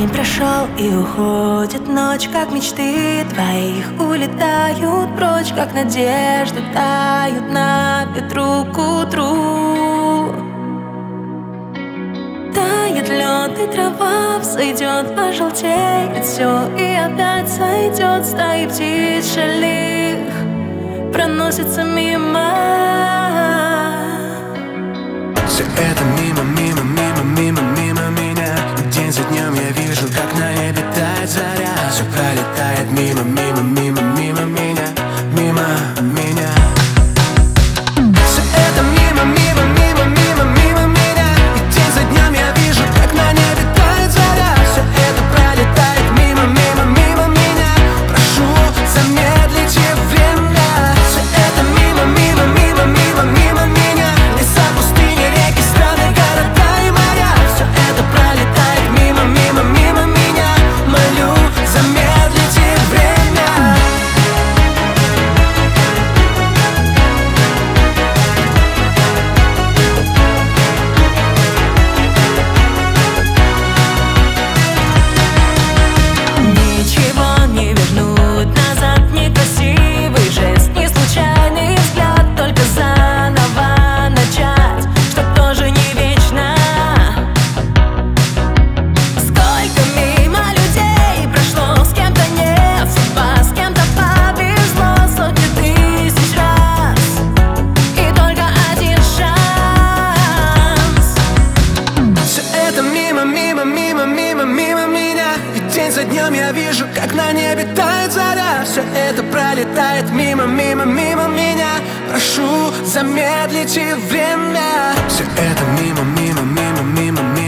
День прошел и уходит ночь, как мечты твоих улетают прочь, как надежды тают на ветру к утру. Тает лед и трава взойдет, пожелтеет все и опять сойдет. Стаи птиц шалих проносится мимо. Все это мимо, мимо, мимо, мимо, мимо меня. День за днем я вижу, как на небе тает заря. Все пролетает мимо, мимо, мимо, мимо меня, мимо меня. Все это мимо, мимо, мимо, мимо, мимо меня. И день за днем я вижу, как на небе тает заря. Все это пролетает мимо, мимо, мимо меня. Прошу, замедлите время. Все это мимо, мимо, мимо, мимо, мимо меня. Леса, пустыни, реки, страны, города и моря. Все это пролетает мимо, мимо, мимо меня. Молю, замедлите время. Ничего не вернуть назад, некрасивый жест, не случайный взгляд, только заново начать, что тоже не вечно. Сколько мимо людей прошло, с кем-то не судьба, с кем-то повезло сотни тысяч раз, и только один шанс. Все это мимо, мимо, мимо, мимо, мимо меня. И день за днем я вижу, как на небе тает заря. Все это пролетает мимо, мимо, мимо меня. Прошу, замедлите время. Все это мимо, мимо, мимо, мимо, мимо.